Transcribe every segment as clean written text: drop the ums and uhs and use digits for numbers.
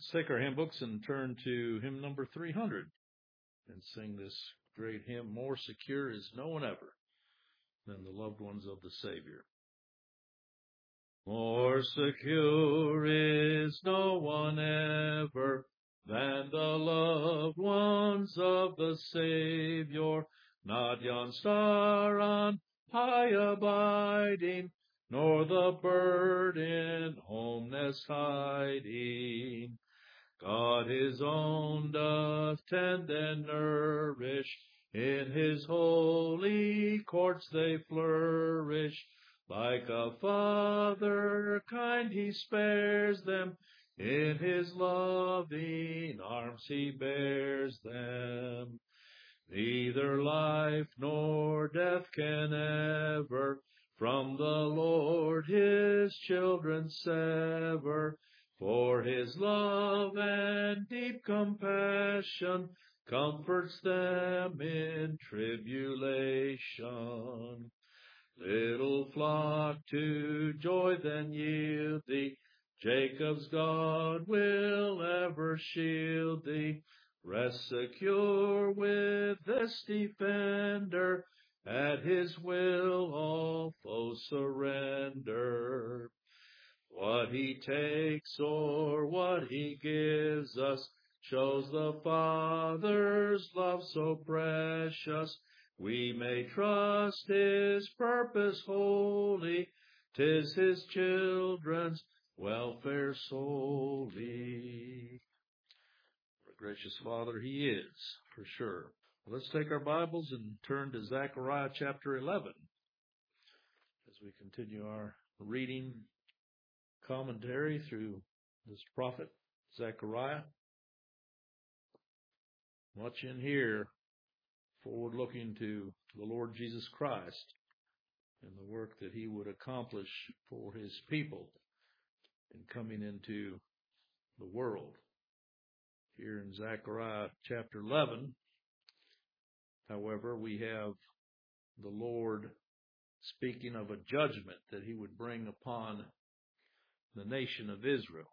Let's take our hymn books and turn to hymn number 300 and sing this great hymn, More Secure is No One Ever Than the Loved Ones of the Savior. More secure is no one ever than the loved ones of the Savior, not yon star on high abiding, nor the bird in home nest hiding. God his own doth tend and nourish, in his holy courts they flourish. Like a father kind he spares them, in his loving arms he bears them. Neither life nor death can ever from the Lord his children sever, for his love and deep compassion comforts them in tribulation. Little flock to joy then yield thee, Jacob's God will ever shield thee. Rest secure with this defender, at his will all foes surrender. What he takes or what he gives us shows the Father's love so precious. We may trust his purpose wholly, 'tis his children's welfare solely. What a gracious Father he is, for sure. Let's take our Bibles and turn to Zechariah chapter 11 as we continue our reading commentary through this prophet Zechariah. Much in here forward looking to the Lord Jesus Christ and the work that he would accomplish for his people in coming into the world. Here in Zechariah chapter 11, however, we have the Lord speaking of a judgment that he would bring upon the nation of Israel.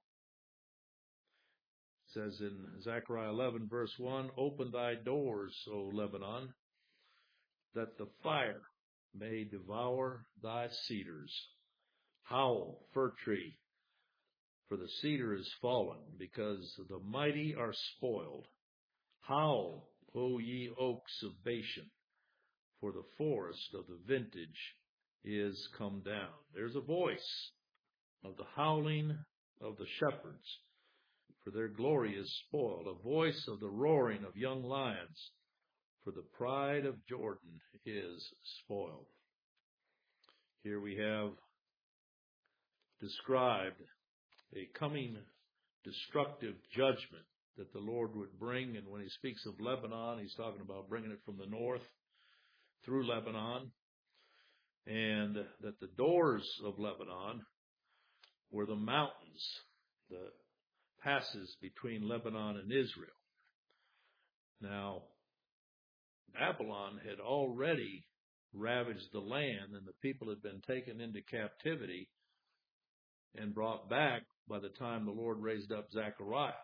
It says in Zechariah 11 verse 1, "Open thy doors, O Lebanon, that the fire may devour thy cedars. Howl, fir tree, for the cedar is fallen, because the mighty are spoiled. Howl, O ye oaks of Bashan, for the forest of the vintage is come down." There's a voice of the howling of the shepherds, for their glory is spoiled. A voice of the roaring of young lions, for the pride of Jordan is spoiled. Here we have described a coming destructive judgment that the Lord would bring. And when he speaks of Lebanon, he's talking about bringing it from the north through Lebanon. And that the doors of Lebanon were the mountains, the passes between Lebanon and Israel. Now, Babylon had already ravaged the land, and the people had been taken into captivity and brought back by the time the Lord raised up Zechariah.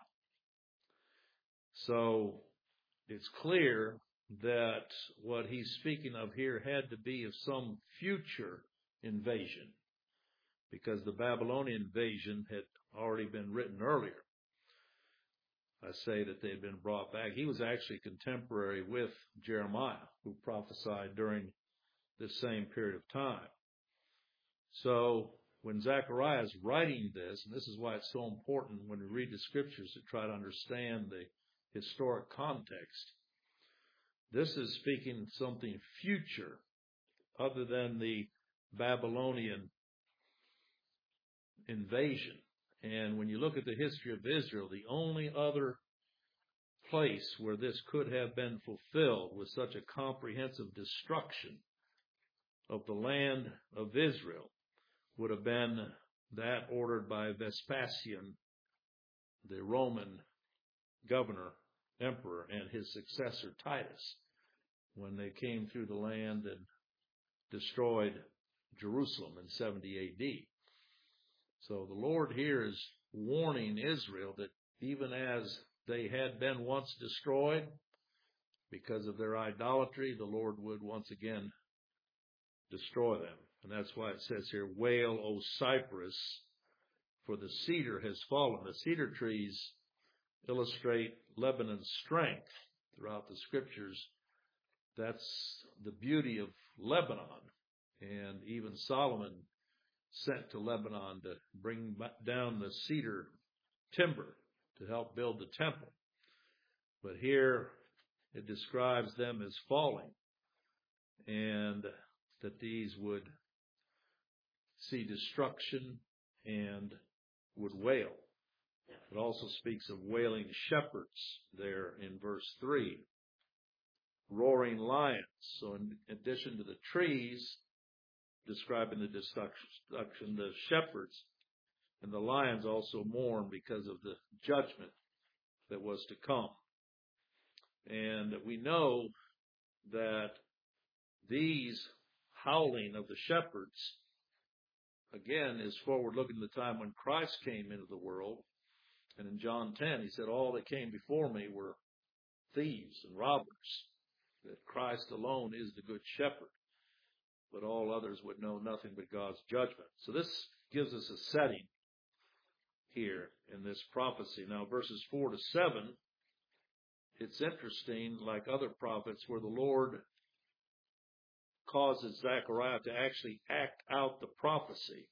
So it's clear that what he's speaking of here had to be of some future invasion, because the Babylonian invasion had already been written earlier. I say that they had been brought back. He was actually contemporary with Jeremiah, who prophesied during this same period of time. So when Zechariah is writing this, and this is why it's so important when we read the scriptures to try to understand the historic context, this is speaking something future other than the Babylonian invasion. And when you look at the history of Israel, the only other place where this could have been fulfilled with such a comprehensive destruction of the land of Israel would have been that ordered by Vespasian, the Roman governor, emperor, and his successor Titus, when they came through the land and destroyed Jerusalem in 70 AD. So the Lord here is warning Israel that even as they had been once destroyed because of their idolatry, the Lord would once again destroy them. And that's why it says here, wail, O cypress, for the cedar has fallen. The cedar trees illustrate Lebanon's strength throughout the scriptures. That's the beauty of Lebanon. And even Solomon sent to Lebanon to bring down the cedar timber to help build the temple. But here it describes them as falling, and that these would see destruction and would wail. It also speaks of wailing shepherds there in verse 3. Roaring lions. So in addition to the trees describing the destruction, the shepherds and the lions also mourn because of the judgment that was to come. And we know that these howling of the shepherds, again, is forward looking to the time when Christ came into the world. And in John 10, he said, all that came before me were thieves and robbers, that Christ alone is the good shepherd, but all others would know nothing but God's judgment. So this gives us a setting here in this prophecy. Now, verses 4 to 7, it's interesting, like other prophets, where the Lord causes Zechariah to actually act out the prophecy.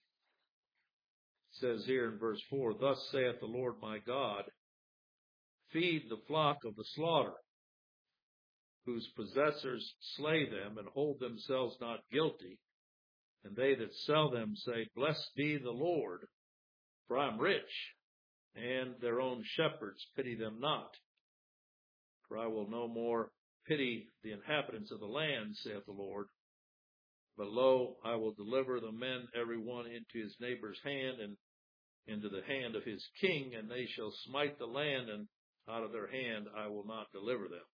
It says here in verse 4, thus saith the Lord my God, feed the flock of the slaughter, whose possessors slay them and hold themselves not guilty, and they that sell them say, blessed be the Lord, for I am rich, and their own shepherds pity them not. For I will no more pity the inhabitants of the land, saith the Lord, but lo, I will deliver the men every one into his neighbor's hand, and into the hand of his king, and they shall smite the land, and out of their hand I will not deliver them.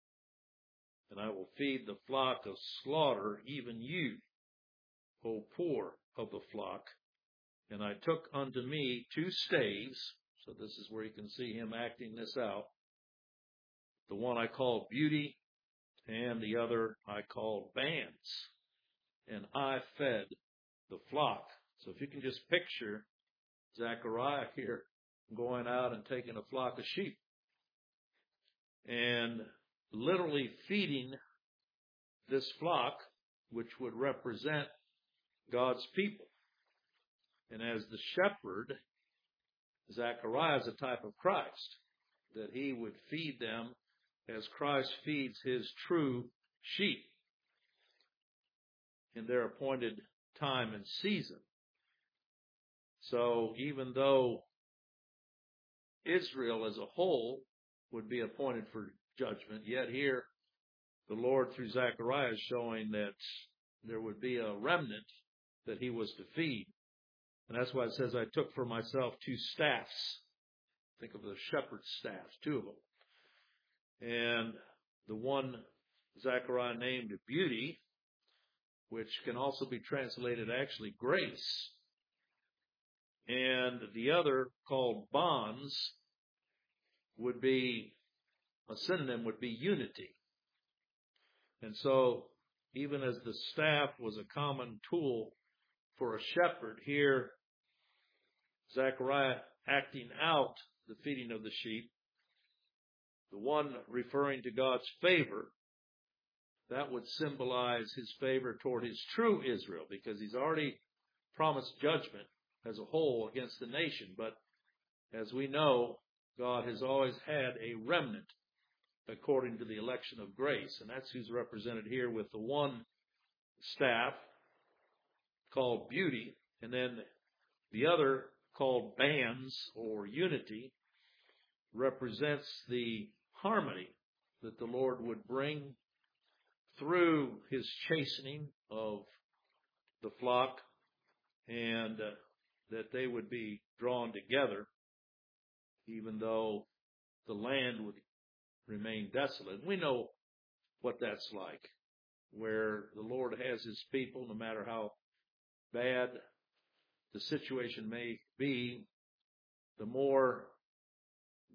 And I will feed the flock of slaughter, even you, O poor of the flock. And I took unto me 2 staves, so this is where you can see him acting this out. The one I called beauty, and the other I called bands. And I fed the flock. So if you can just picture Zechariah here going out and taking a flock of sheep and literally feeding this flock, which would represent God's people. And as the shepherd, Zechariah is a type of Christ, that he would feed them as Christ feeds his true sheep in their appointed time and season. So even though Israel as a whole would be appointed for judgment, yet here the Lord through Zechariah is showing that there would be a remnant that he was to feed. And that's why it says, I took for myself 2 staffs. Think of the shepherd's staffs, 2 of them. And the one Zechariah named beauty, which can also be translated actually grace. And the other, called bonds, would be, a synonym would be unity. And so, even as the staff was a common tool for a shepherd, here Zechariah acting out the feeding of the sheep, the one referring to God's favor, that would symbolize his favor toward his true Israel, because he's already promised judgment as a whole against the nation. But as we know, God has always had a remnant according to the election of grace. And that's who's represented here with the one staff called beauty, and then the other called bands or unity, represents the harmony that the Lord would bring through his chastening of the flock, and that they would be drawn together, even though the land would remain desolate. We know what that's like, where the Lord has his people, no matter how bad the situation may be, the more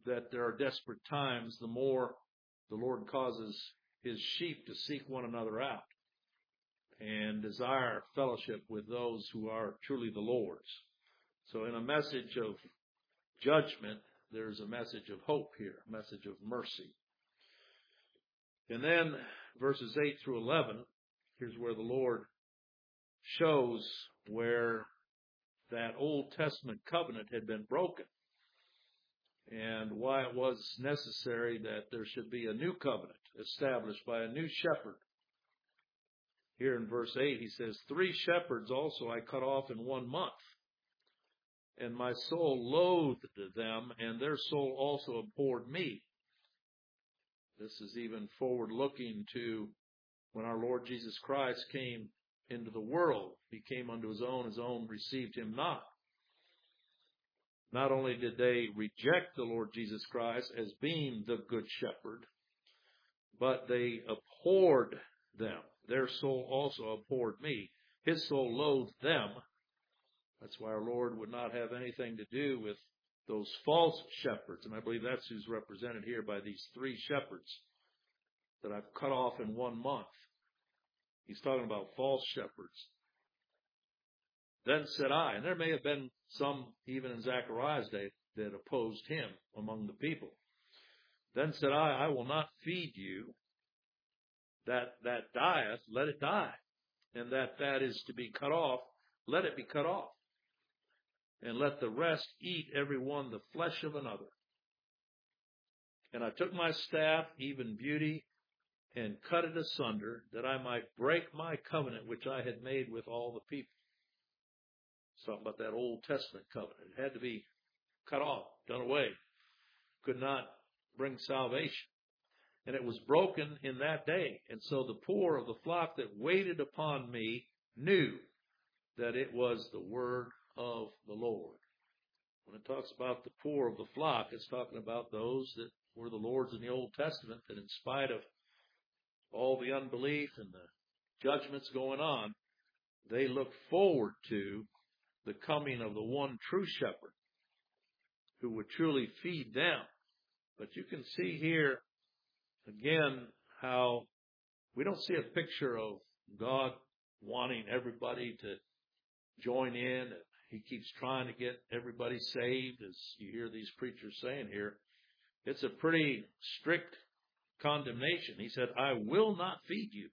that there are desperate times, the more the Lord causes his sheep to seek one another out and desire fellowship with those who are truly the Lord's. So in a message of judgment, there's a message of hope here, a message of mercy. And then verses 8 through 11, here's where the Lord shows where that Old Testament covenant had been broken and why it was necessary that there should be a new covenant established by a new shepherd. Here in verse 8, he says, 3 shepherds also I cut off in 1 month, and my soul loathed them, and their soul also abhorred me. This is even forward-looking to when our Lord Jesus Christ came into the world. He came unto his own received him not. Not only did they reject the Lord Jesus Christ as being the good shepherd, but they abhorred them. Their soul also abhorred me. His soul loathed them. That's why our Lord would not have anything to do with those false shepherds. And I believe that's who's represented here by these 3 shepherds that I've cut off in 1 month. He's talking about false shepherds. Then said I, and there may have been some even in Zechariah's day that opposed him among the people. Then said I will not feed you that dieth, let it die. And that is to be cut off, let it be cut off. And let the rest eat every one the flesh of another. And I took my staff, even beauty, and cut it asunder, that I might break my covenant which I had made with all the people. Something about that Old Testament covenant. It had to be cut off, done away. Could not bring salvation. And it was broken in that day. And so the poor of the flock that waited upon me knew that it was the word of the Lord. When it talks about the poor of the flock, it's talking about those that were the Lord's in the Old Testament, that in spite of all the unbelief and the judgments going on, they looked forward to the coming of the one true shepherd who would truly feed them. But you can see here again how we don't see a picture of God wanting everybody to join in. He keeps trying to get everybody saved, as you hear these preachers saying here. It's a pretty strict condemnation. He said, I will not feed you.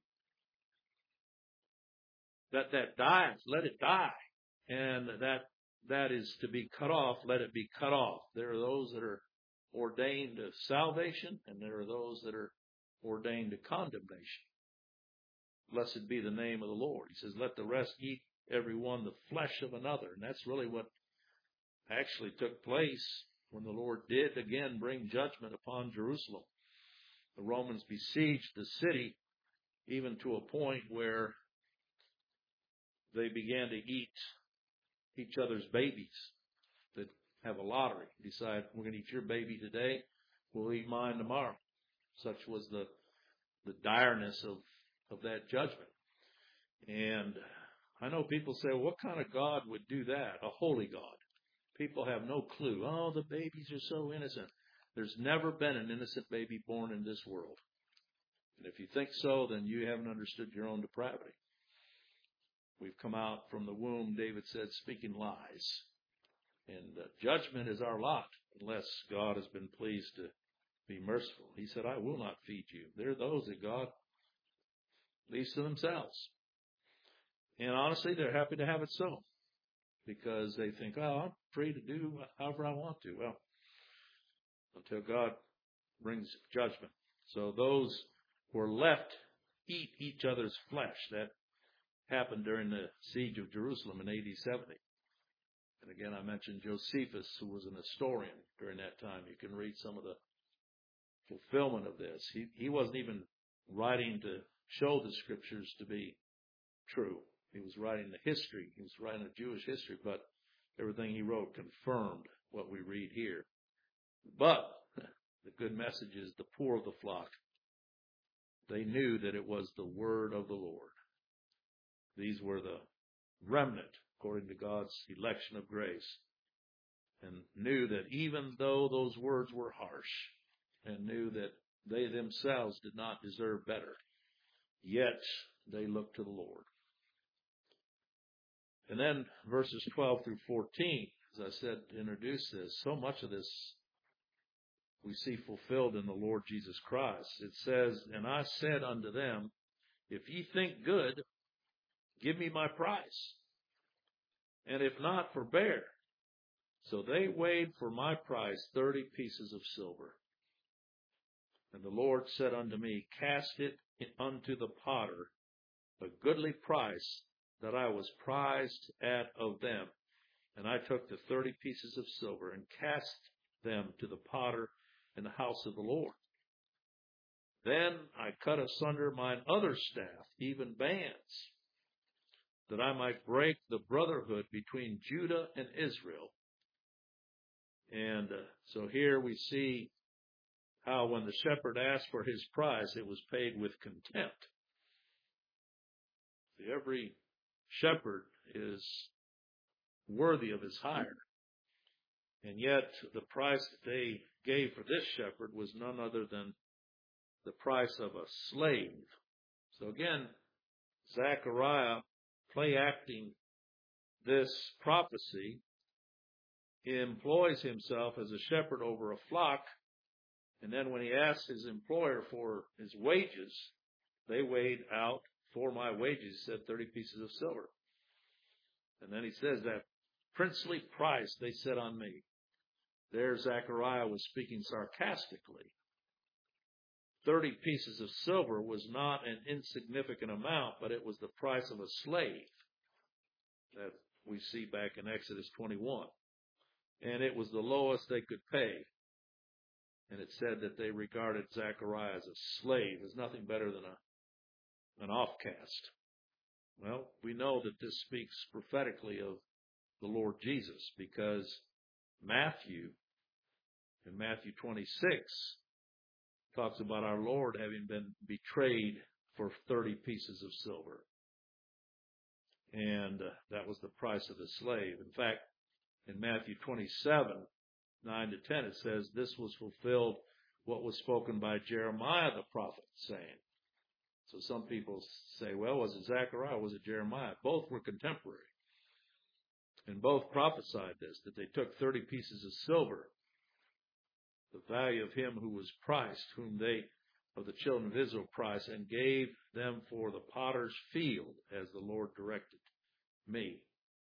That dieth, let it die. And that is to be cut off, let it be cut off. There are those that are ordained to salvation, and there are those that are ordained to condemnation. Blessed be the name of the Lord. He says, let the rest eat every one the flesh of another. And that's really what actually took place when the Lord did again bring judgment upon Jerusalem. The Romans besieged the city even to a point where they began to eat each other's babies, that have a lottery. Decide, we're going to eat your baby today, we'll eat mine tomorrow. Such was the direness of that judgment. And I know people say, well, what kind of God would do that? A holy God. People have no clue. Oh, the babies are so innocent. There's never been an innocent baby born in this world. And if you think so, then you haven't understood your own depravity. We've come out from the womb, David said, speaking lies. And judgment is our lot, unless God has been pleased to be merciful. He said, I will not feed you. There are those that God leaves to themselves. And honestly, they're happy to have it so, because they think, oh, I'm free to do however I want to. Well, until God brings judgment. So those who are left eat each other's flesh. That happened during the siege of Jerusalem in AD 70. And again, I mentioned Josephus, who was an historian during that time. You can read some of the fulfillment of this. He wasn't even writing to show the scriptures to be true. He was writing the history. He was writing a Jewish history, but everything he wrote confirmed what we read here. But the good message is the poor of the flock, they knew that it was the word of the Lord. These were the remnant, according to God's election of grace. and knew that even though those words were harsh, and knew that they themselves did not deserve better, yet they looked to the Lord. And then verses 12 through 14, as I said to introduce this, so much of this we see fulfilled in the Lord Jesus Christ. It says, "And I said unto them, If ye think good, give me my price, and if not, forbear. So they weighed for my price 30 pieces of silver. And the Lord said unto me, Cast it unto the potter, a goodly price that I was prized at of them. And I took the 30 pieces of silver and cast them to the potter in the house of the Lord. Then I cut asunder mine other staff, even bands, that I might break the brotherhood between Judah and Israel." And so here we see how when the shepherd asked for his price, it was paid with contempt. See, every shepherd is worthy of his hire. And yet the price that they gave for this shepherd was none other than the price of a slave. So again, Zechariah, play acting this prophecy, he employs himself as a shepherd over a flock, and then when he asks his employer for his wages, they weighed out for my wages, he said, 30 pieces of silver. And then he says that princely price they set on me. There Zechariah was speaking sarcastically. 30 pieces of silver was not an insignificant amount, but it was the price of a slave that we see back in Exodus 21. And it was the lowest they could pay. And it said that they regarded Zechariah as a slave, as nothing better than an offcast. Well, we know that this speaks prophetically of the Lord Jesus, because Matthew, in Matthew 26, talks about our Lord having been betrayed for 30 pieces of silver. And that was the price of the slave. In fact, in Matthew 27, 9 to 10, it says, "This was fulfilled what was spoken by Jeremiah the prophet, saying." So some people say, well, was it Zechariah or was it Jeremiah? Both were contemporary. And both prophesied this, that they took 30 pieces of silver, the value of him who was priced, whom they, of the children of Israel, priced, and gave them for the potter's field, as the Lord directed me.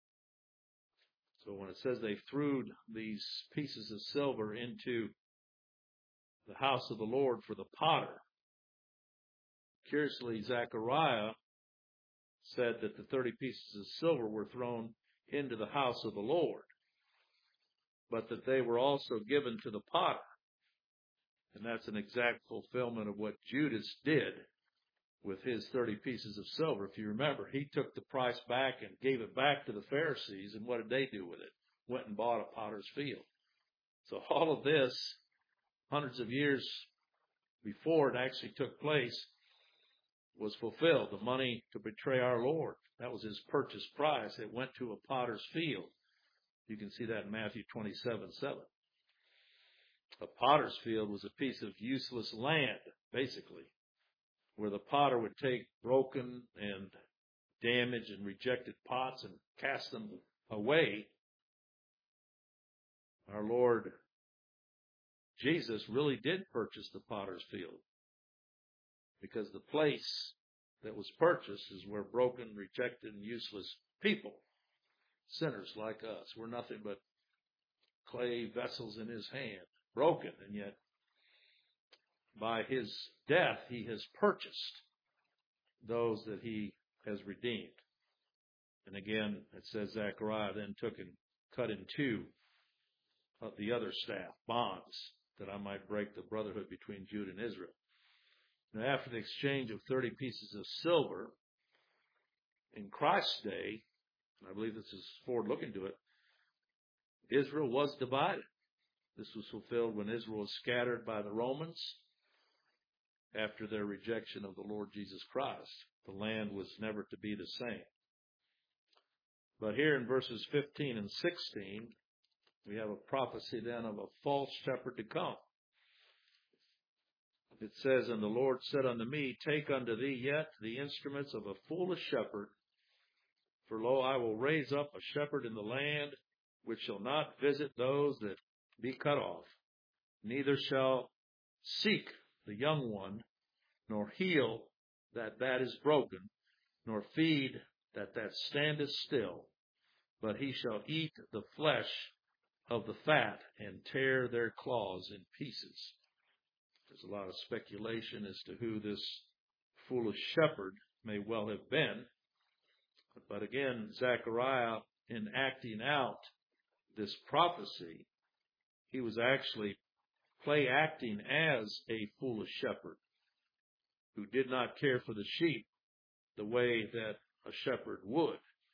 So when it says they threw these pieces of silver into the house of the Lord for the potter, curiously, Zechariah said that the 30 pieces of silver were thrown into the house of the Lord, but that they were also given to the potter. And that's an exact fulfillment of what Judas did with his 30 pieces of silver. If you remember, he took the price back and gave it back to the Pharisees, and what did they do with it? Went and bought a potter's field. So all of this, hundreds of years before it actually took place, was fulfilled. The money to betray our Lord, that was his purchase price. It went to a potter's field. You can see that in Matthew 27:7. A potter's field was a piece of useless land, basically, where the potter would take broken and damaged and rejected pots and cast them away. Our Lord Jesus really did purchase the potter's field, because the place that was purchased is where broken, rejected, and useless people, sinners like us, were nothing but clay vessels in his hand, broken, and yet by his death he has purchased those that he has redeemed. And again, it says Zechariah then took and cut in two of the other staff, bonds, that I might break the brotherhood between Judah and Israel. Now, after the exchange of 30 pieces of silver, in Christ's day, and I believe this is forward looking to it, Israel was divided. This was fulfilled when Israel was scattered by the Romans after their rejection of the Lord Jesus Christ. The land was never to be the same. But here in verses 15 and 16, We have a prophecy then of a false shepherd to come. It says, and the Lord said unto me, take unto thee yet the instruments of a foolish shepherd, for lo, I will raise up a shepherd in the land, which shall not visit those that be cut off, neither shall seek the young one, nor heal that is broken, nor feed that standeth still, but he shall eat the flesh of the fat and tear their claws in pieces. There's a lot of speculation as to who this foolish shepherd may well have been. But again, Zechariah, in acting out this prophecy, he was actually play acting as a foolish shepherd who did not care for the sheep the way that a shepherd would.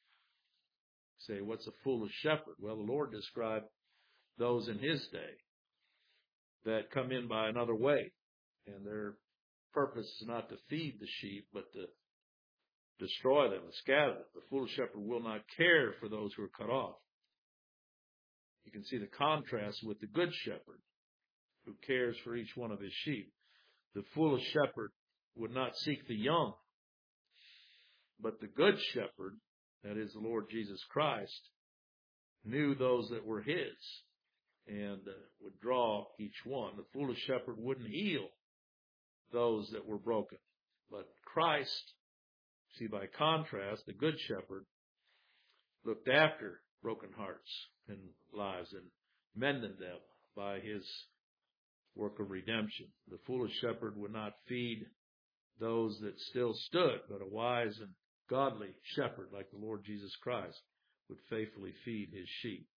Say, what's a foolish shepherd? Well, the Lord described those in his day that come in by another way, and their purpose is not to feed the sheep, but to destroy them and scatter them. The foolish shepherd will not care for those who are cut off. You can see the contrast with the good shepherd who cares for each one of his sheep. The foolish shepherd would not seek the young, but the good shepherd, that is the Lord Jesus Christ, knew those that were his and would draw each one. The foolish shepherd wouldn't heal those that were broken, but Christ, see, by contrast, the good shepherd looked after broken hearts and lives and mended them by his work of redemption. The foolish shepherd would not feed those that still stood, but a wise and godly shepherd like the Lord Jesus Christ would faithfully feed his sheep.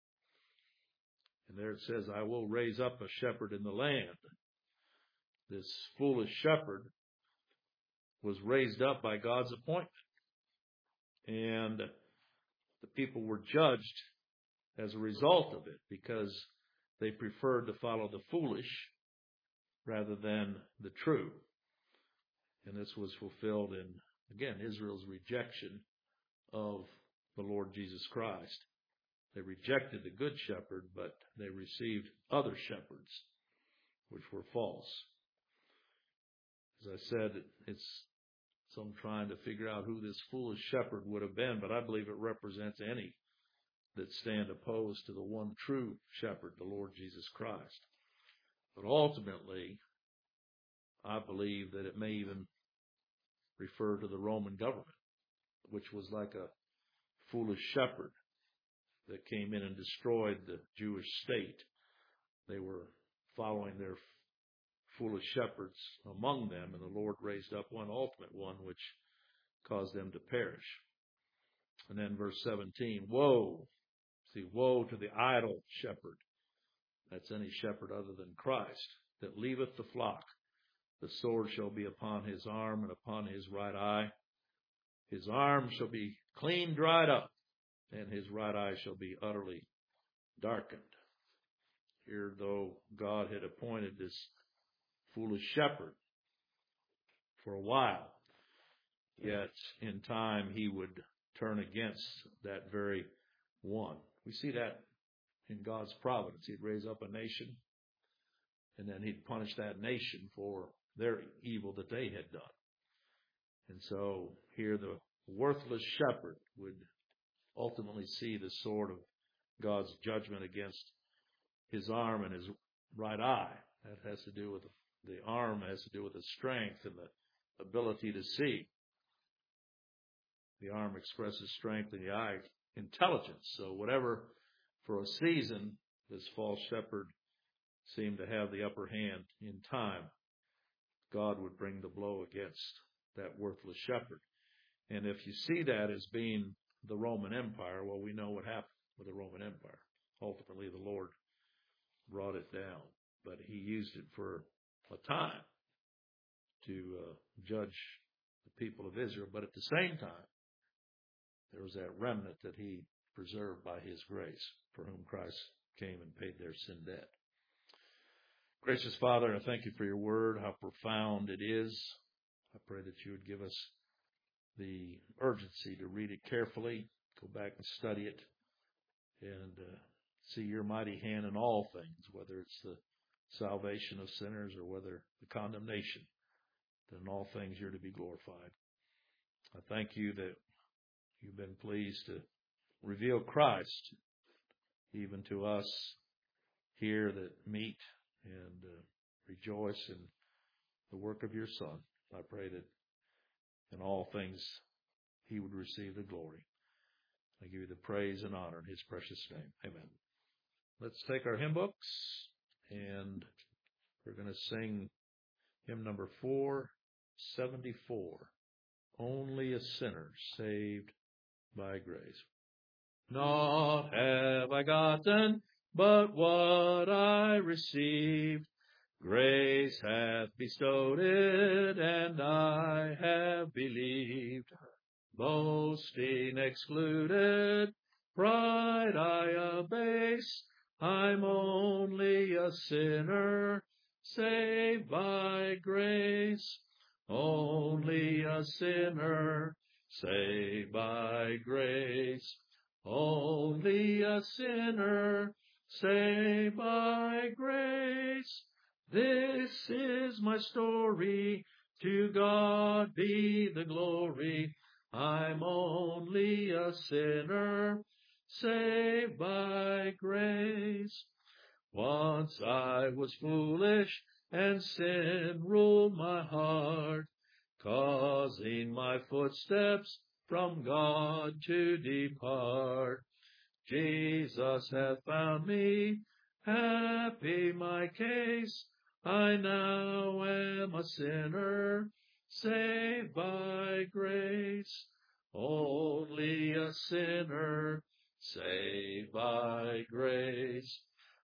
And there it says, I will raise up a shepherd in the land. This foolish shepherd was raised up by God's appointment. And the people were judged as a result of it because they preferred to follow the foolish rather than the true. And this was fulfilled in, again, Israel's rejection of the Lord Jesus Christ. They rejected the good shepherd, but they received other shepherds, which were false. As I said, it's some trying to figure out who this foolish shepherd would have been, but I believe it represents any that stand opposed to the one true shepherd, the Lord Jesus Christ. But ultimately, I believe that it may even refer to the Roman government, which was like a foolish shepherd that came in and destroyed the Jewish state. They were following their foolish shepherds among them, and the Lord raised up one ultimate one which caused them to perish. And then verse 17, woe to the idle shepherd. That's any shepherd other than Christ, that leaveth the flock. The sword shall be upon his arm and upon his right eye. His arm shall be clean dried up, and his right eye shall be utterly darkened. Here, though God had appointed this foolish shepherd for a while, yet in time he would turn against that very one. We see that in God's providence. He'd raise up a nation, and then he'd punish that nation for their evil that they had done. And so here the worthless shepherd would ultimately see the sword of God's judgment against his arm and his right eye. That has to do with the arm, has to do with the strength and the ability to see. The arm expresses strength and the eye intelligence. So whatever, for a season, this false shepherd seemed to have the upper hand in time, God would bring the blow against that worthless shepherd. And if you see that as being the Roman Empire, well, we know what happened with the Roman Empire. Ultimately, the Lord brought it down, but he used it for a time to judge the people of Israel. But at the same time, there was that remnant that he preserved by his grace, for whom Christ came and paid their sin debt. Gracious Father, I thank you for your word, how profound it is. I pray that you would give us the urgency to read it carefully, go back and study it, and see your mighty hand in all things, whether it's the salvation of sinners or whether the condemnation, that in all things you're to be glorified. I thank you that you've been pleased to reveal Christ even to us here that meet and rejoice in the work of your Son. I pray that in all things he would receive the glory. I give you the praise and honor in his precious name. Amen. Let's take our hymn books, and we're going to sing hymn number 474, Only a Sinner Saved by Grace. Naught have I gotten but what I received. Grace hath bestowed it, and I have believed. Boasting excluded, pride I abase. I'm only a sinner, saved by grace. Only a sinner, saved by grace. Only a sinner, saved by grace. This is my story, to God be the glory. I'm only a sinner, saved by grace. Once I was foolish, and sin ruled my heart, causing my footsteps from God to depart. Jesus hath found me, happy my case. I now am a sinner, saved by grace. Only a sinner, saved by grace.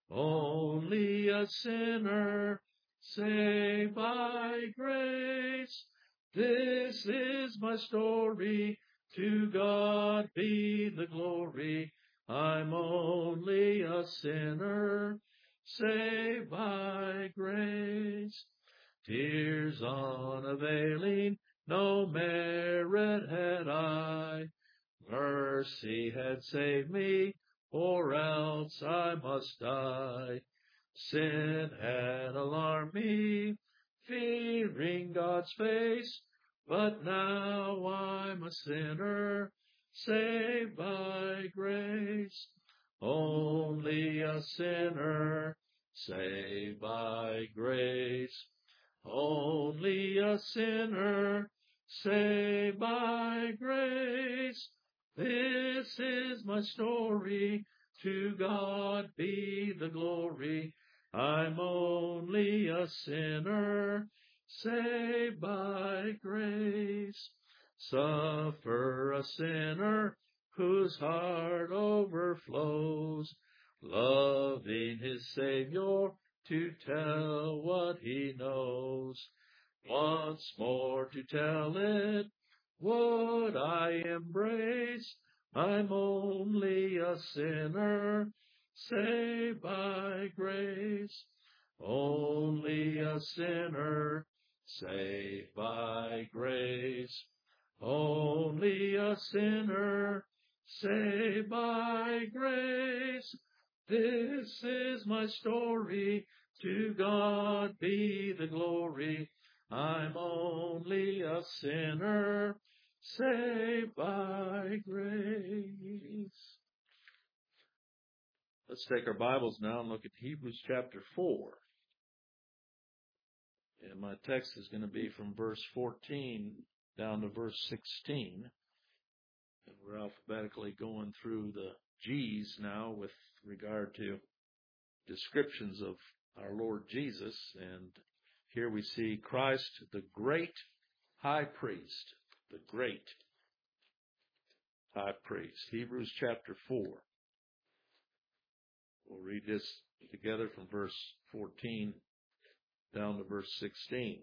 Only a sinner, saved by grace. This is my story, to God be the glory. I'm only a sinner, saved by grace. Tears unavailing, no merit had I. Mercy had saved me, or else I must die. Sin had alarmed me, fearing God's face, but now I'm a sinner, saved by grace. Only a sinner, saved by grace. Only a sinner, saved by grace. This is my story, to God be the glory. I'm only a sinner, saved by grace. Suffer a sinner whose heart overflows, loving his Savior to tell what he knows. Once more to tell it would I embrace. I'm only a sinner, saved by grace. Only a sinner, saved by grace. Only a sinner, saved by grace. This is my story, to God be the glory. I'm only a sinner, saved by grace. Let's take our Bibles now and look at Hebrews chapter 4. And my text is going to be from verse 14 down to verse 16. And we're alphabetically going through the G's now with regard to descriptions of our Lord Jesus. And here we see Christ, the great high priest. The great high priest. Hebrews chapter 4. We'll read this together from verse 14 down to verse 16.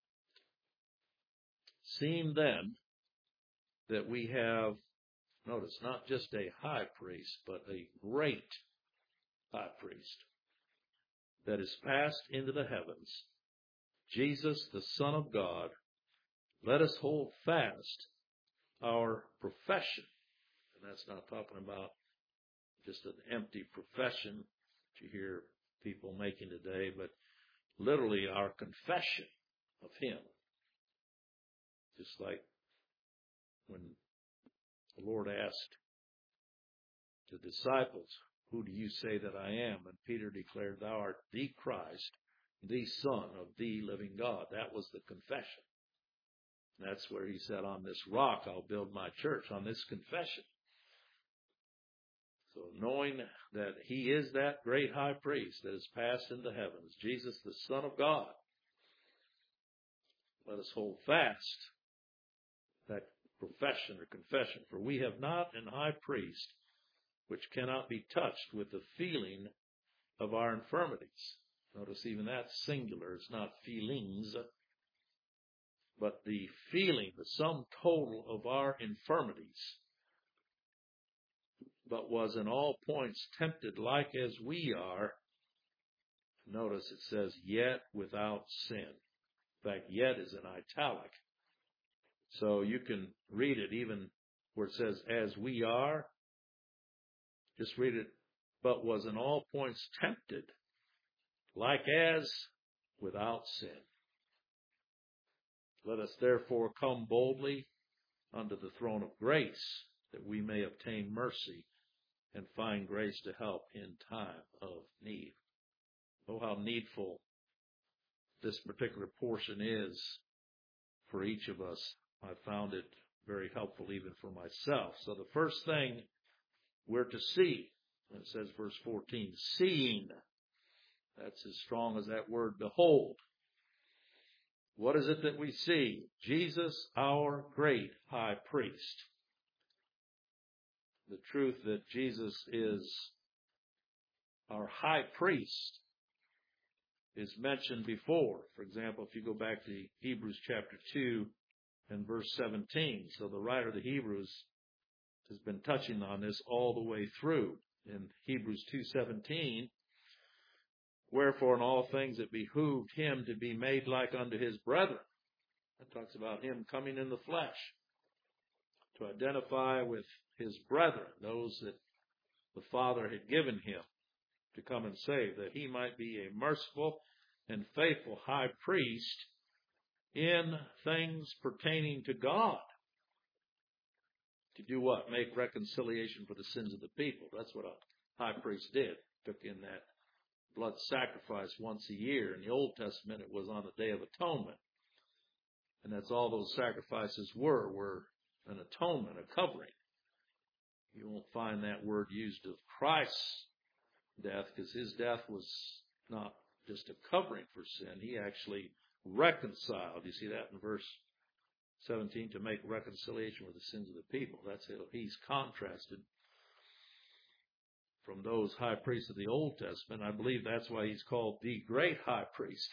Seeing then that we have, notice, not just a high priest, but a great high priest that is passed into the heavens, Jesus, the Son of God, let us hold fast our profession. And that's not talking about just an empty profession that you hear people making today, but literally our confession of him. Just like when the Lord asked the disciples, who do you say that I am? And Peter declared, thou art the Christ, the Son of the living God. That was the confession. That's where he said, on this rock I'll build my church, on this confession. So knowing that he is that great high priest that has passed into heavens, Jesus the Son of God, let us hold fast that profession or confession. For we have not an high priest which cannot be touched with the feeling of our infirmities. Notice even that's singular. It's not feelings, but the feeling, the sum total of our infirmities. But was in all points tempted like as we are. Notice it says, yet without sin. In fact, yet is in italic. So you can read it even where it says, as we are. Just read it, but was in all points tempted, like as without sin. Let us therefore come boldly unto the throne of grace, that we may obtain mercy and find grace to help in time of need. Oh, how needful this particular portion is for each of us. I found it very helpful even for myself. So the first thing we're to see, and it says verse 14, seeing. That's as strong as that word behold. What is it that we see? Jesus, our great high priest. The truth that Jesus is our high priest is mentioned before. For example, if you go back to Hebrews chapter 2 and verse 17. So the writer of the Hebrews has been touching on this all the way through. In Hebrews 2:17, wherefore in all things it behooved him to be made like unto his brethren. That talks about him coming in the flesh to identify with his brethren, those that the Father had given him to come and save, that he might be a merciful and faithful high priest in things pertaining to God. To do what? Make reconciliation for the sins of the people. That's what a high priest did. Took in that blood sacrifice once a year. In the Old Testament, it was on the Day of Atonement. And that's all those sacrifices were an atonement, a covering. You won't find that word used of Christ's death, because his death was not just a covering for sin. He actually reconciled. You see that in verse 17, to make reconciliation with the sins of the people. That's how he's contrasted from those high priests of the Old Testament. I believe that's why he's called the great high priest.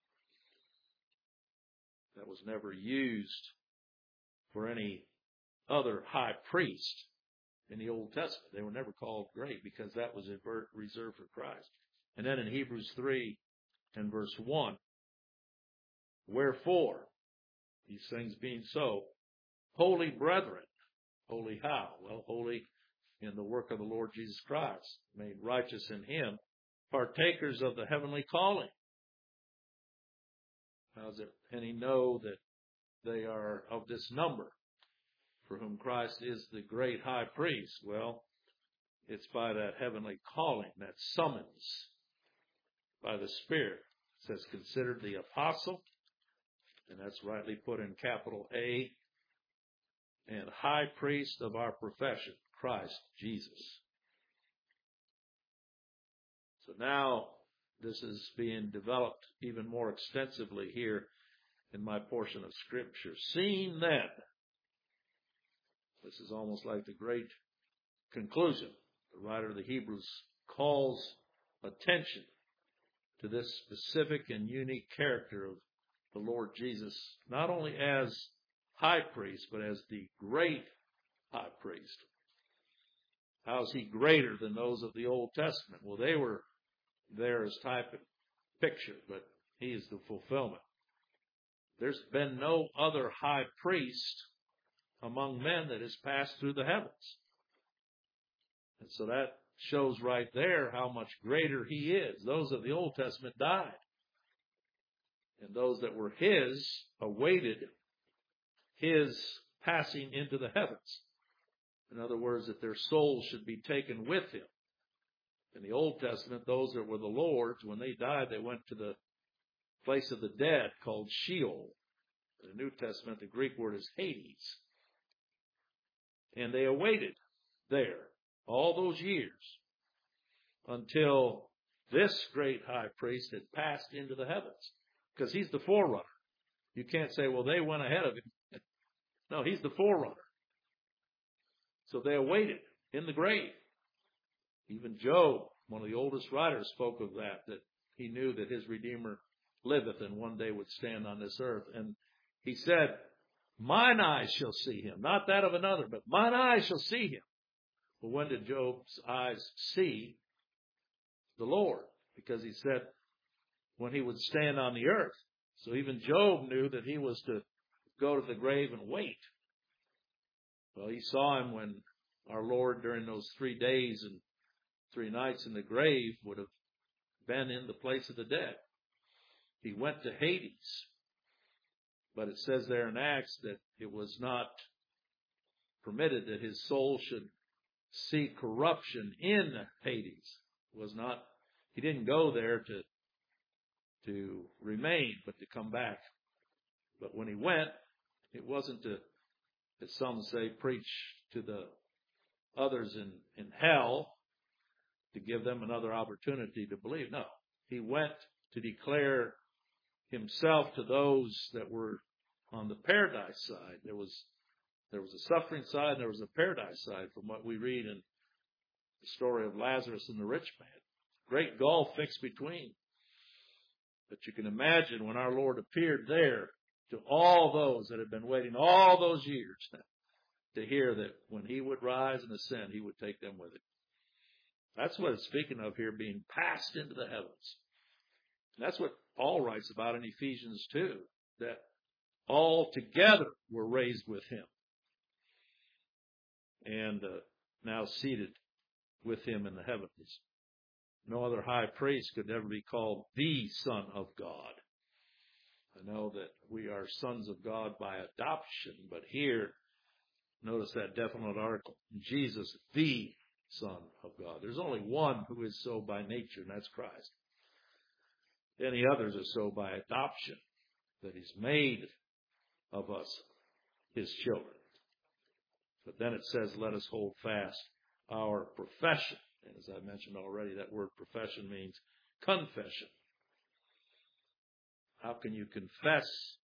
That was never used for any other high priest in the Old Testament. They were never called great because that was reserved for Christ. And then in Hebrews 3 and verse 1, wherefore, these things being so, holy brethren, holy how? Well, holy in the work of the Lord Jesus Christ, made righteous in him, partakers of the heavenly calling. How does any know that they are of this number, for whom Christ is the great high priest? Well, it's by that heavenly calling, that summons by the Spirit. It says, consider the apostle, and that's rightly put in capital A, and high priest of our profession, Christ Jesus. So now this is being developed even more extensively here in my portion of Scripture. Seeing then, this is almost like the great conclusion. The writer of the Hebrews calls attention to this specific and unique character of the Lord Jesus, not only as high priest, but as the great high priest. How is he greater than those of the Old Testament? Well, they were there as type and picture, but he is the fulfillment. There's been no other high priest among men that has passed through the heavens. And so that shows right there how much greater he is. Those of the Old Testament died. And those that were his awaited his passing into the heavens. In other words, that their souls should be taken with him. In the Old Testament, those that were the Lord's, when they died, they went to the place of the dead called Sheol. In the New Testament, the Greek word is Hades. And they awaited there all those years until this great high priest had passed into the heavens. Because he's the forerunner. You can't say, well, they went ahead of him. No, he's the forerunner. So they awaited in the grave. Even Job, one of the oldest writers, spoke of that he knew that his Redeemer liveth and one day would stand on this earth. And he said, mine eyes shall see him, not that of another, but mine eyes shall see him. Well, when did Job's eyes see the Lord? Because he said when he would stand on the earth. So even Job knew that he was to go to the grave and wait. Well, he saw him when our Lord, during those 3 days and 3 nights in the grave, would have been in the place of the dead. He went to Hades. But it says there in Acts that it was not permitted that his soul should see corruption in Hades. It was not, he didn't go there to remain, but to come back. But when he went, it wasn't to, as some say, preach to the others in hell to give them another opportunity to believe. No, he went to declare himself to those that were on the paradise side. There was a suffering side, and there was a paradise side from what we read in the story of Lazarus and the rich man. Great gulf fixed between. But you can imagine when our Lord appeared there to all those that had been waiting all those years to hear that when he would rise and ascend, he would take them with him. That's what it's speaking of here, being passed into the heavens. And that's what Paul writes about in Ephesians 2, that all together were raised with him and now seated with him in the heavens. No other high priest could ever be called the Son of God. I know that we are sons of God by adoption, but here, notice that definite article, Jesus, the Son of God. There's only one who is so by nature, and that's Christ. Any others are so by adoption, that he's made of us his children. But then it says, let us hold fast our profession. And as I mentioned already, that word profession means confession. How can you confess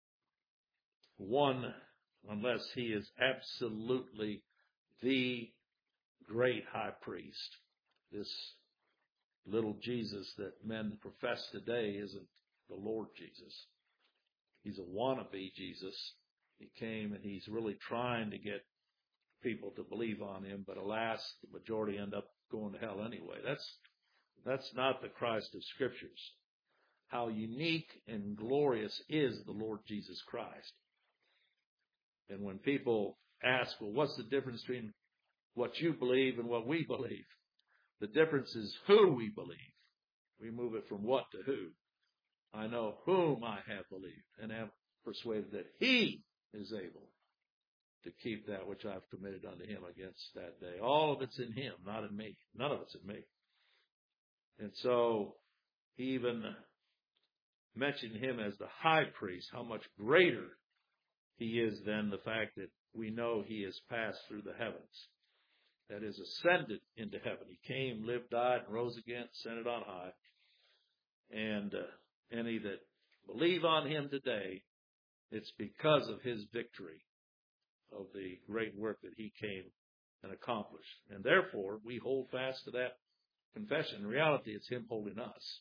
one unless he is absolutely the great high priest? This little Jesus that men profess today isn't the Lord Jesus. He's a wannabe Jesus. He came and he's really trying to get people to believe on him, but alas, the majority end up going to hell anyway. That's not the Christ of Scriptures. How unique and glorious is the Lord Jesus Christ. And when people ask, well, what's the difference between what you believe and what we believe? The difference is who we believe. We move it from what to who. I know whom I have believed and am persuaded that he is able to keep that which I've committed unto him against that day. All of it's in him, not in me. None of it's in me. And so he even mentioned him as the high priest, how much greater he is than the fact that we know he has passed through the heavens. That is, ascended into heaven. He came, lived, died, and rose again, ascended on high. And any that believe on him today, it's because of his victory of the great work that he came and accomplished. And therefore, we hold fast to that confession. In reality, it's him holding us.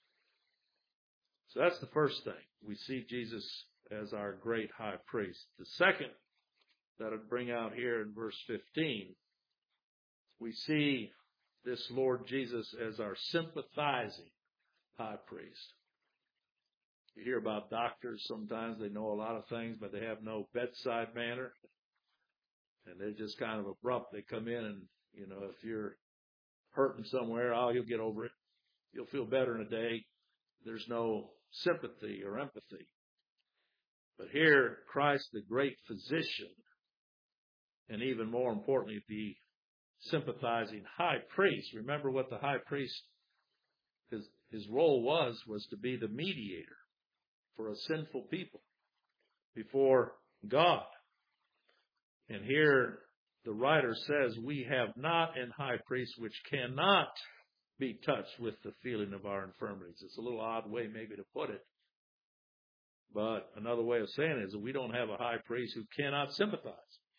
So that's the first thing. We see Jesus as our great high priest. The second that would bring out here in verse 15, we see this Lord Jesus as our sympathizing high priest. You hear about doctors sometimes, they know a lot of things, but they have no bedside manner. And they're just kind of abrupt. They come in and, if you're hurting somewhere, oh, you'll get over it. You'll feel better in a day. There's no sympathy or empathy. But here, Christ, the great physician, and even more importantly, the sympathizing high priest. Remember what the high priest, his role was to be the mediator for a sinful people before God. And here the writer says, we have not an high priest which cannot be touched with the feeling of our infirmities. It's a little odd way maybe to put it. But another way of saying it is that we don't have a high priest who cannot sympathize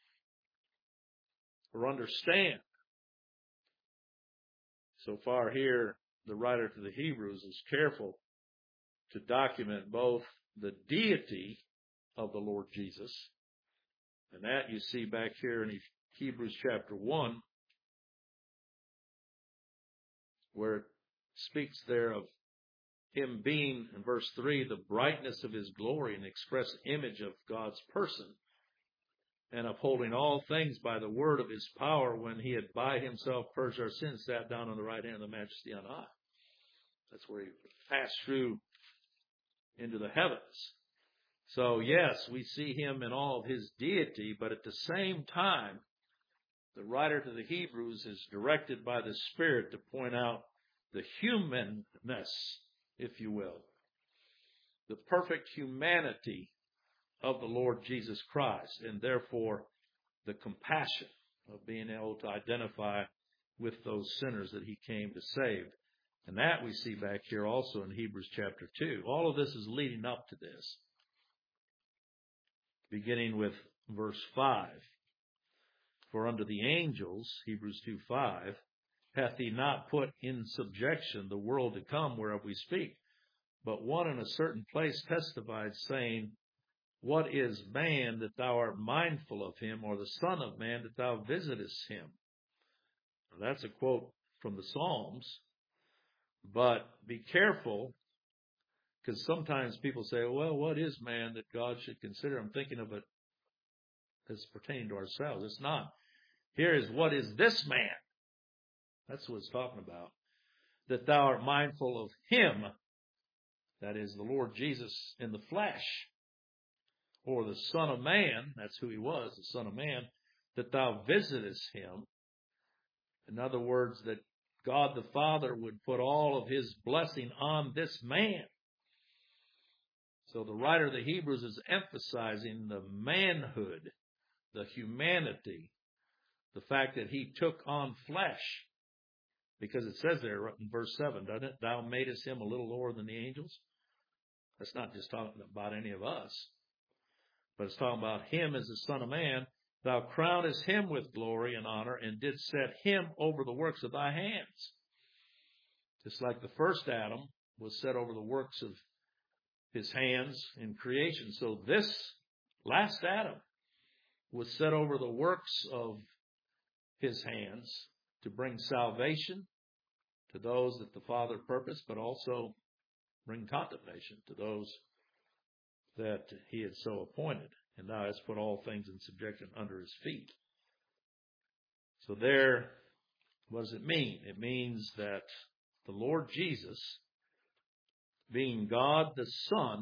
or understand. So far here, the writer to the Hebrews is careful to document both the deity of the Lord Jesus, and that you see back here in Hebrews chapter 1, where it speaks there of him being, in verse 3, the brightness of his glory and express image of God's person, and upholding all things by the word of his power, when he had by himself purged our sins, sat down on the right hand of the Majesty on high. That's where he passed through into the heavens. So yes, we see him in all of his deity, but at the same time, the writer to the Hebrews is directed by the Spirit to point out the humanness, if you will, the perfect humanity of the Lord Jesus Christ, and therefore the compassion of being able to identify with those sinners that he came to save. And that we see back here also in Hebrews chapter 2. All of this is leading up to this. Beginning with verse 5. For unto the angels, Hebrews 2:5, hath he not put in subjection the world to come whereof we speak. But one in a certain place testified, saying, what is man that thou art mindful of him, or the son of man that thou visitest him? Now, that's a quote from the Psalms. But be careful, because sometimes people say, well, what is man that God should consider? I'm thinking of it as pertaining to ourselves. It's not. Here is, what is this man? That's what it's talking about. That thou art mindful of him, that is the Lord Jesus in the flesh, or the Son of Man, that's who he was, the Son of Man, that thou visitest him. In other words, that God the Father would put all of his blessing on this man. So the writer of the Hebrews is emphasizing the manhood, the humanity, the fact that he took on flesh. Because it says there in verse 7, doesn't it? Thou madest him a little lower than the angels. That's not just talking about any of us, but it's talking about him as the Son of Man. Thou crownest him with glory and honor, and didst set him over the works of thy hands. Just like the first Adam was set over the works of his hands in creation. So this last Adam was set over the works of his hands to bring salvation to those that the Father purposed, but also bring condemnation to those that he had so appointed. And now has put all things in subjection under his feet. So there, what does it mean? It means that the Lord Jesus, being God the Son,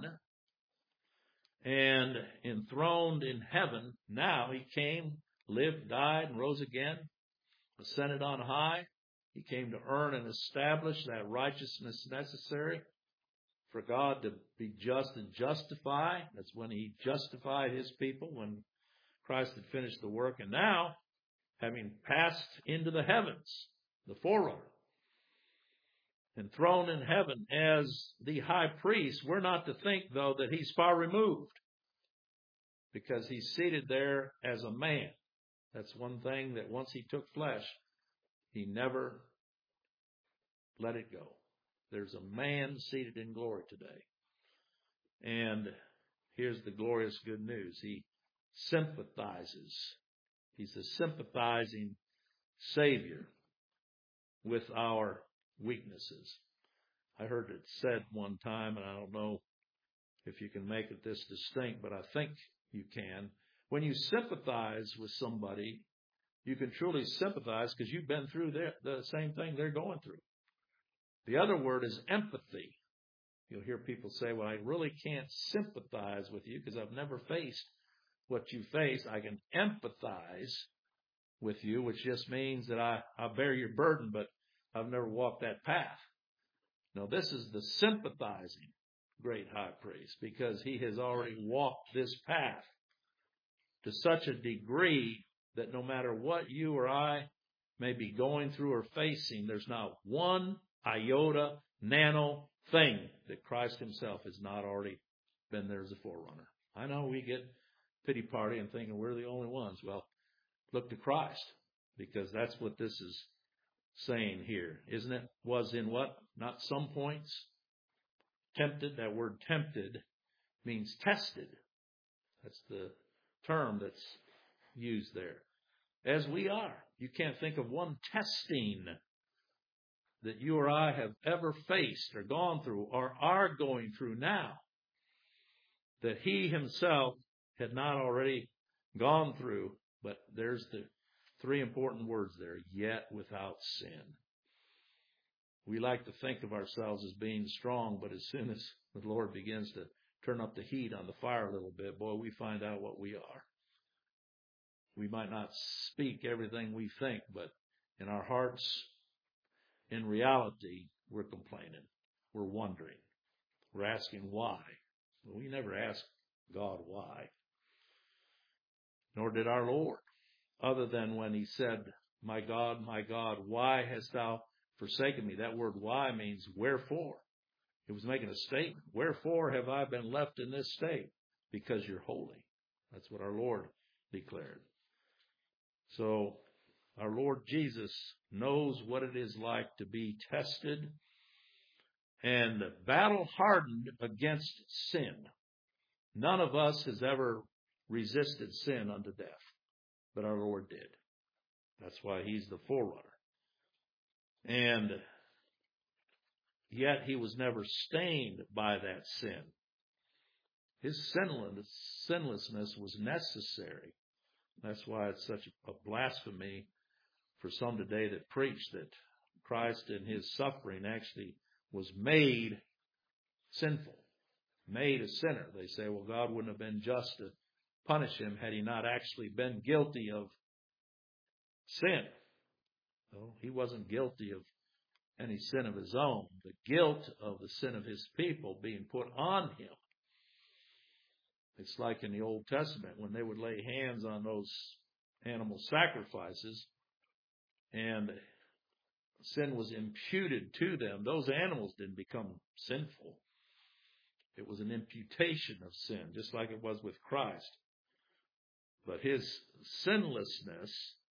and enthroned in heaven, now he came, lived, died, and rose again, ascended on high. He came to earn and establish that righteousness necessary for God to be just and justify. That's when he justified his people, when Christ had finished the work. And now, having passed into the heavens, the forerunner, enthroned in heaven as the high priest, we're not to think, though, that he's far removed, because he's seated there as a man. That's one thing, that once he took flesh, he never let it go. There's a man seated in glory today. And here's the glorious good news. He sympathizes. He's a sympathizing Savior with our weaknesses. I heard it said one time, and I don't know if you can make it this distinct, but I think you can. When you sympathize with somebody, you can truly sympathize because you've been through the same thing they're going through. The other word is empathy. You'll hear people say, well, I really can't sympathize with you because I've never faced what you face. I can empathize with you, which just means that I bear your burden, but I've never walked that path. No, this is the sympathizing great high priest because he has already walked this path to such a degree that no matter what you or I may be going through or facing, there's not one iota, nano thing that Christ himself has not already been there as a forerunner. I know we get pity party and thinking we're the only ones. Well, look to Christ, because that's what this is saying here, isn't it? Was in what? Not some points. Tempted. That word tempted means tested. That's the term that's used there. As we are. You can't think of one testing that you or I have ever faced or gone through or are going through now that he himself had not already gone through. But there's the three important words there, yet without sin. We like to think of ourselves as being strong, but as soon as the Lord begins to turn up the heat on the fire a little bit, boy, we find out what we are. We might not speak everything we think, but in our hearts, in reality, we're complaining. We're wondering. We're asking why. Well, we never ask God why. Nor did our Lord, other than when he said, my God, why hast thou forsaken me? That word why means wherefore. It was making a statement. Wherefore have I been left in this state? Because you're holy. That's what our Lord declared. So our Lord Jesus knows what it is like to be tested and battle-hardened against sin. None of us has ever resisted sin unto death, but our Lord did. That's why he's the forerunner. And yet he was never stained by that sin. His sinlessness was necessary. That's why it's such a blasphemy for some today that preach that Christ in his suffering actually was made sinful, made a sinner. They say, well, God wouldn't have been just to punish him had he not actually been guilty of sin. No, he wasn't guilty of any sin of his own. The guilt of the sin of his people being put on him. It's like in the Old Testament when they would lay hands on those animal sacrifices and sin was imputed to them. Those animals didn't become sinful. It was an imputation of sin, just like it was with Christ. But his sinlessness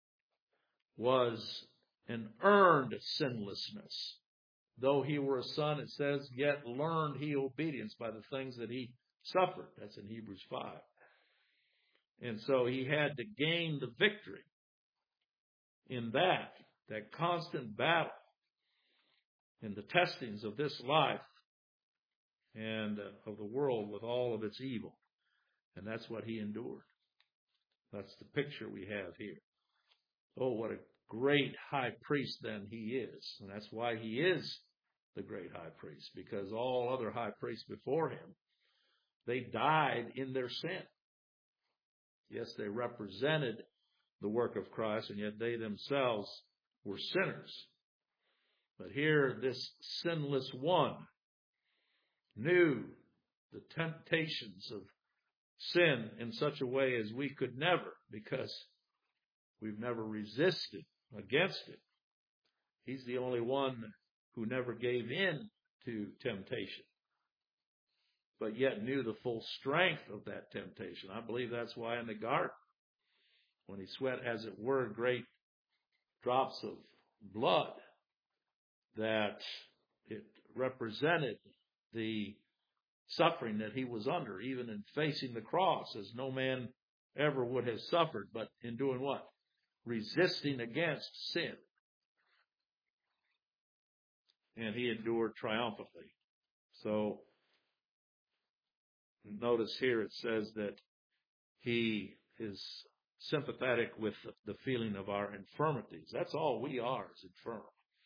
was an earned sinlessness. Though he were a son, it says, yet learned he obedience by the things that he suffered. That's in Hebrews 5. And so he had to gain the victory in that constant battle in the testings of this life and of the world with all of its evil. And that's what he endured. That's the picture we have here. Oh, what a great high priest then he is. And that's why he is the great high priest, because all other high priests before him, they died in their sin. Yes, they represented the work of Christ, and yet they themselves were sinners. But here, this sinless one knew the temptations of sin in such a way as we could never, because we've never resisted against it. He's the only one who never gave in to temptation, but yet knew the full strength of that temptation. I believe that's why in the garden, when he sweat, as it were, great drops of blood, that it represented the suffering that he was under, even in facing the cross, as no man ever would have suffered, but in doing what? Resisting against sin. And he endured triumphantly. So notice here it says that his sympathetic with the feeling of our infirmities. That's all we are, is infirm.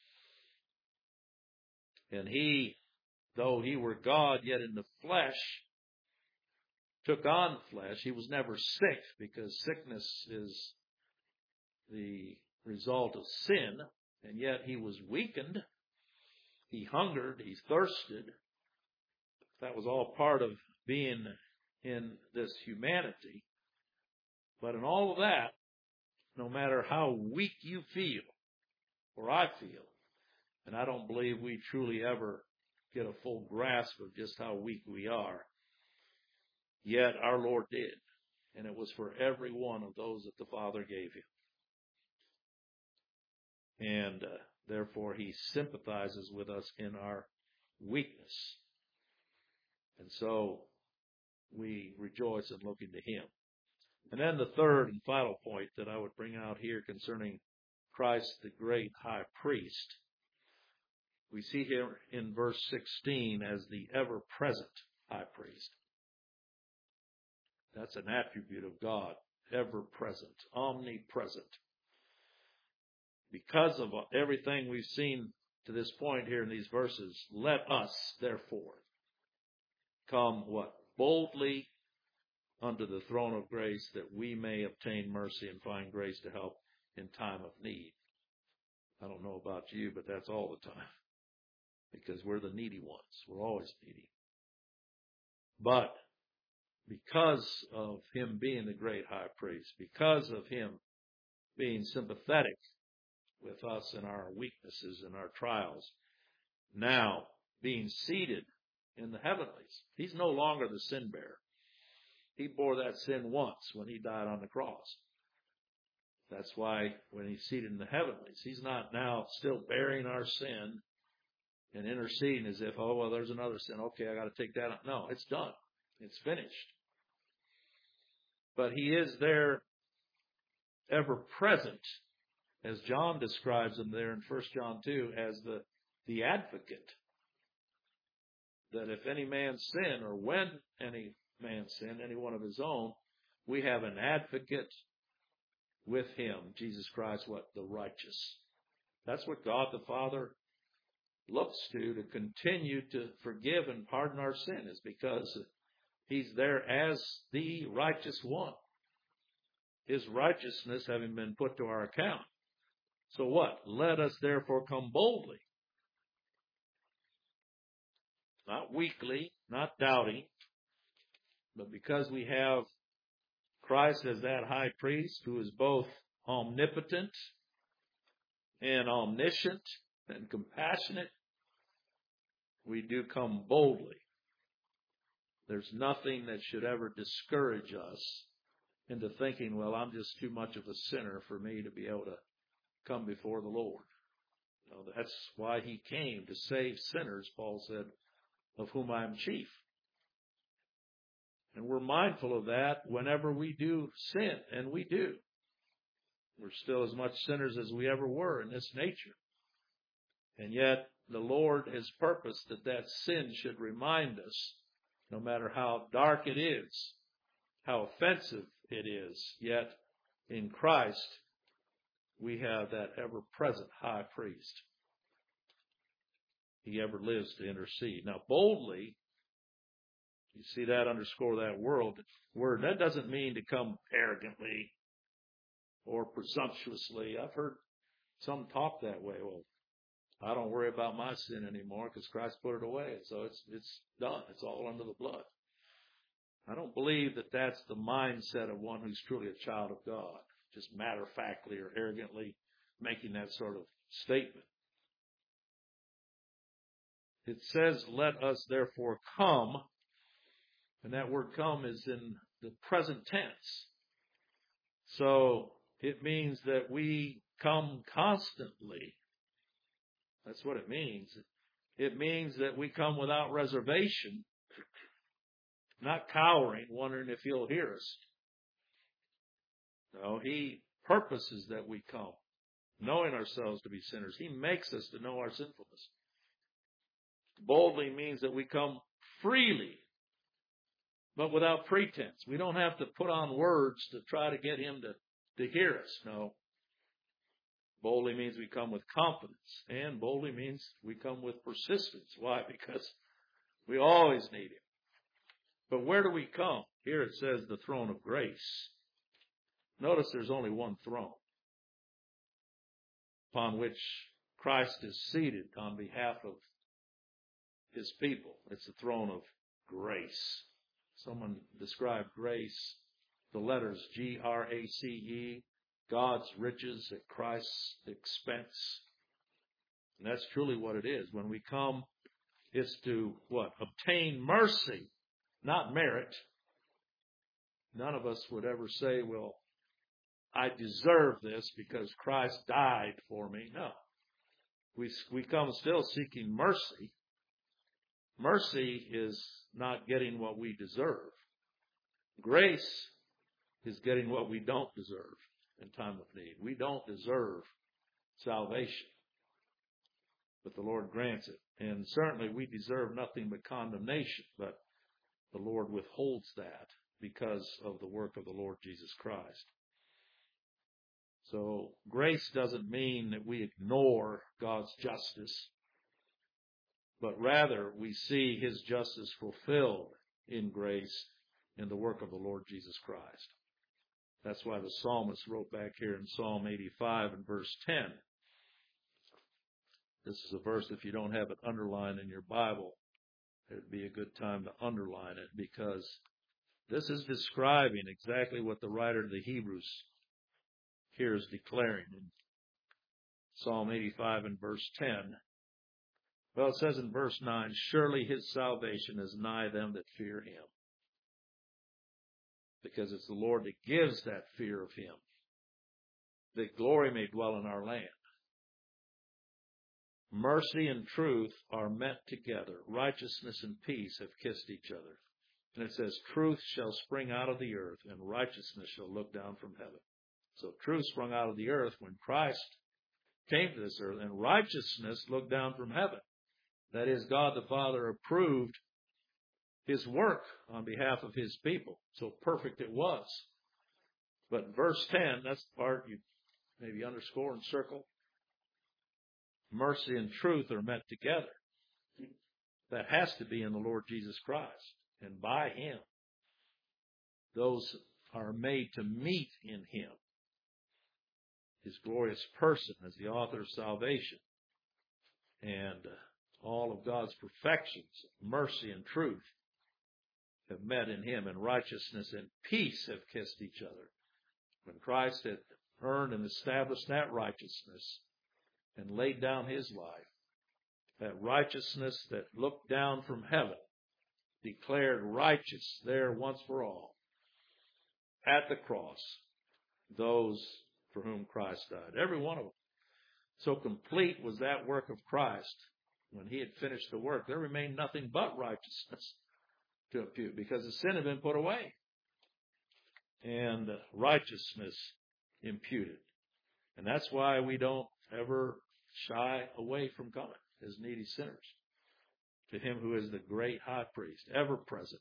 And he, though he were God, yet in the flesh, took on flesh. He was never sick, because sickness is the result of sin, and yet he was weakened. He hungered, he thirsted. That was all part of being in this humanity. But in all of that, no matter how weak you feel, or I feel, and I don't believe we truly ever get a full grasp of just how weak we are, yet our Lord did. And it was for every one of those that the Father gave him. And therefore he sympathizes with us in our weakness. And so we rejoice in looking to him. And then the third and final point that I would bring out here concerning Christ, the great high priest, we see here in verse 16 as the ever-present high priest. That's an attribute of God, ever-present, omnipresent. Because of everything we've seen to this point here in these verses, let us, therefore, come what? Boldly unto the throne of grace, that we may obtain mercy and find grace to help in time of need. I don't know about you, but that's all the time, because we're the needy ones. We're always needy. But because of him being the great high priest, because of him being sympathetic with us in our weaknesses and our trials, now being seated in the heavenlies, he's no longer the sin bearer. He bore that sin once when he died on the cross. That's why when he's seated in the heavenlies, he's not now still bearing our sin and interceding as if, oh, well, there's another sin. Okay, I got to take that out. No, it's done. It's finished. But he is there ever present, as John describes him there in 1 John 2, as the advocate. That if any man sin, or when any man sin, any one of his own, we have an advocate with him, Jesus Christ, what? The righteous. That's what God the Father looks to continue to forgive and pardon our sin, is because he's there as the righteous one. His righteousness having been put to our account. So what? Let us therefore come boldly. Not weakly, not doubting, but because we have Christ as that high priest who is both omnipotent and omniscient and compassionate, we do come boldly. There's nothing that should ever discourage us into thinking, well, I'm just too much of a sinner for me to be able to come before the Lord. You know, that's why he came, to save sinners, Paul said, of whom I am chief. And we're mindful of that whenever we do sin, and we do. We're still as much sinners as we ever were in this nature. And yet the Lord has purposed that sin should remind us, no matter how dark it is, how offensive it is, yet in Christ we have that ever-present high priest. He ever lives to intercede. Now, boldly, you see that, underscore that word. That doesn't mean to come arrogantly or presumptuously. I've heard some talk that way. Well, I don't worry about my sin anymore because Christ put it away. So it's done. It's all under the blood. I don't believe that that's the mindset of one who's truly a child of God, just matter-of-factly or arrogantly making that sort of statement. It says, let us therefore come. And that word come is in the present tense. So it means that we come constantly. That's what it means. It means that we come without reservation, not cowering, wondering if he'll hear us. No, he purposes that we come, knowing ourselves to be sinners. He makes us to know our sinfulness. Boldly means that we come freely, but without pretense. We don't have to put on words to try to get him to to hear us. No. Boldly means we come with confidence, and boldly means we come with persistence. Why? Because we always need Him. But where do we come? Here it says the throne of grace. Notice there's only one throne upon which Christ is seated on behalf of His people. It's the throne of grace. Someone described grace, the letters G-R-A-C-E, God's riches at Christ's expense. And that's truly what it is. When we come, it's to what? Obtain mercy, not merit. None of us would ever say, well, I deserve this because Christ died for me. No. We come still seeking mercy. Mercy is not getting what we deserve. Grace is getting what we don't deserve in time of need. We don't deserve salvation, but the Lord grants it. And certainly we deserve nothing but condemnation, but the Lord withholds that because of the work of the Lord Jesus Christ. So grace doesn't mean that we ignore God's justice, but rather we see His justice fulfilled in grace in the work of the Lord Jesus Christ. That's why the psalmist wrote back here in Psalm 85 and verse 10. This is a verse, if you don't have it underlined in your Bible, it would be a good time to underline it, because this is describing exactly what the writer of the Hebrews here is declaring in Psalm 85 and verse 10. Well, it says in verse 9, surely His salvation is nigh them that fear Him. Because it's the Lord that gives that fear of Him, that glory may dwell in our land. Mercy and truth are met together. Righteousness and peace have kissed each other. And it says, truth shall spring out of the earth, and righteousness shall look down from heaven. So truth sprung out of the earth when Christ came to this earth, and righteousness looked down from heaven. That is, God the Father approved His work on behalf of His people. So perfect it was. But verse 10, that's the part you maybe underscore and circle. Mercy and truth are met together. That has to be in the Lord Jesus Christ. And by Him, those are made to meet in Him. His glorious person as the author of salvation. And all of God's perfections, mercy and truth, have met in Him, and righteousness and peace have kissed each other. When Christ had earned and established that righteousness and laid down His life, that righteousness that looked down from heaven, declared righteous there once for all, at the cross, those for whom Christ died. Every one of them. So complete was that work of Christ. When He had finished the work, there remained nothing but righteousness to impute, because the sin had been put away and righteousness imputed. And that's why we don't ever shy away from coming as needy sinners to Him who is the great high priest, ever present,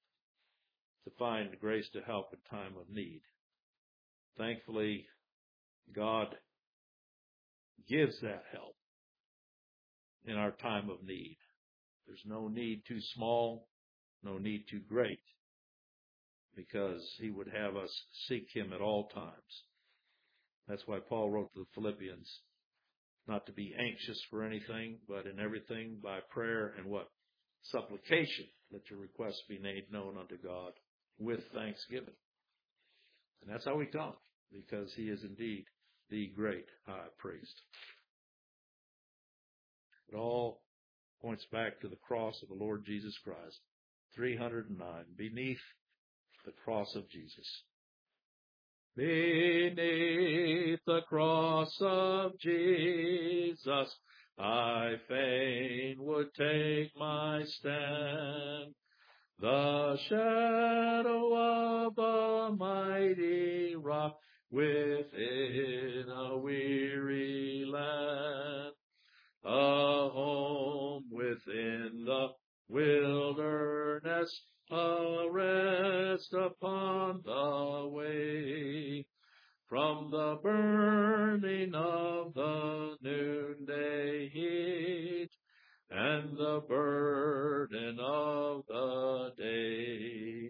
to find grace to help in time of need. Thankfully, God gives that help in our time of need. There's no need too small, no need too great, because He would have us seek Him at all times. That's why Paul wrote to the Philippians, not to be anxious for anything, but in everything by prayer and what? Supplication, let your requests be made known unto God with thanksgiving. And that's how we come, because He is indeed the great high priest. It all points back to the cross of the Lord Jesus Christ. 309, beneath the cross of Jesus. Beneath the cross of Jesus, I fain would take my stand. The shadow of a mighty rock within a weary land. A home within the wilderness, a rest upon the way. From the burning of the noonday heat, and the burden of the day.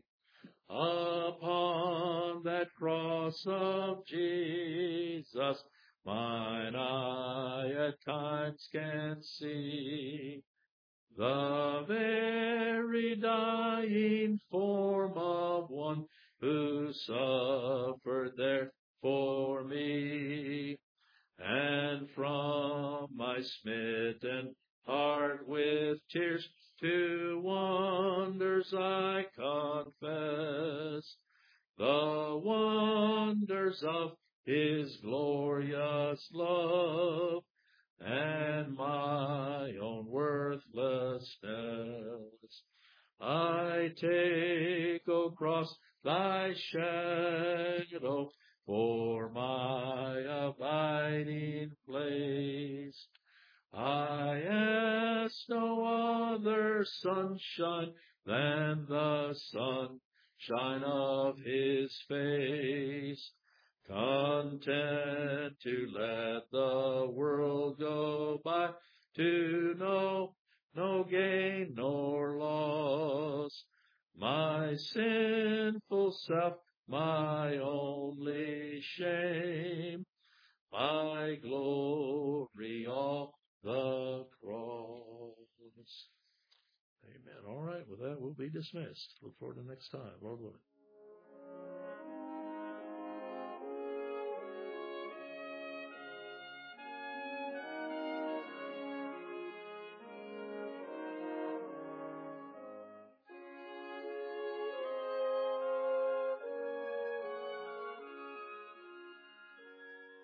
Upon that cross of Jesus, mine eye at times can see the very dying form of one who suffered there for me. And from my smitten heart with tears to wonders I confess, the wonders of His glorious love and my own worthlessness. I take, O cross, thy shadow for my abiding place. I ask no other sunshine than the sunshine of His face, content to let the world go by, to know no gain nor loss. My sinful self, my only shame, my glory, all the cross. Amen. All right, with that, we'll be dismissed. Look forward to next time, Lord willing.